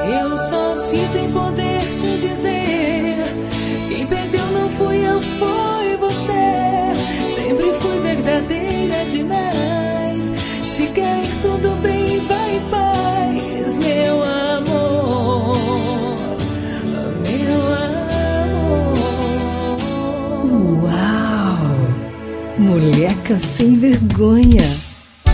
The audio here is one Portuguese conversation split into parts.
Eu só sinto em poder te dizer: quem perdeu não fui eu, foi você. Sempre fui verdadeira demais. Se cair tudo bem, vai em paz, meu amor, meu amor. Uau! Moleca sem vergonha.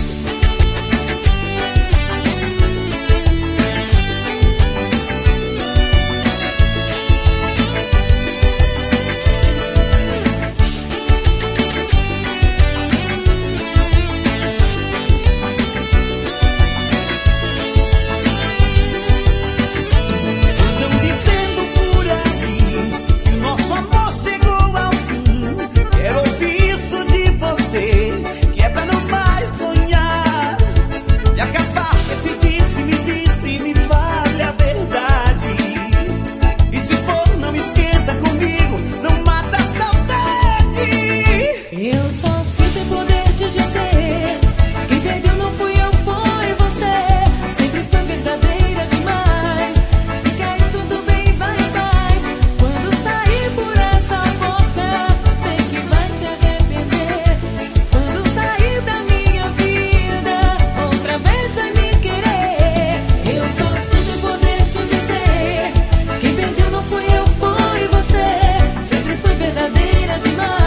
Eu só sinto em poder te dizer: quem perdeu não fui eu, foi você. Sempre foi verdadeira demais. Se cair tudo bem, vai em paz. Quando sair por essa porta, sei que vai se arrepender. Quando sair da minha vida, outra vez vai me querer. Eu só sinto em poder te dizer: quem perdeu não fui eu, foi você. Sempre foi verdadeira demais.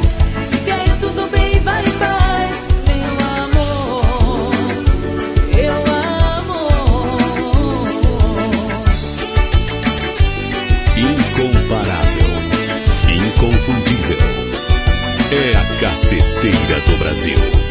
Incomparável, inconfundível, é a caceteira do Brasil.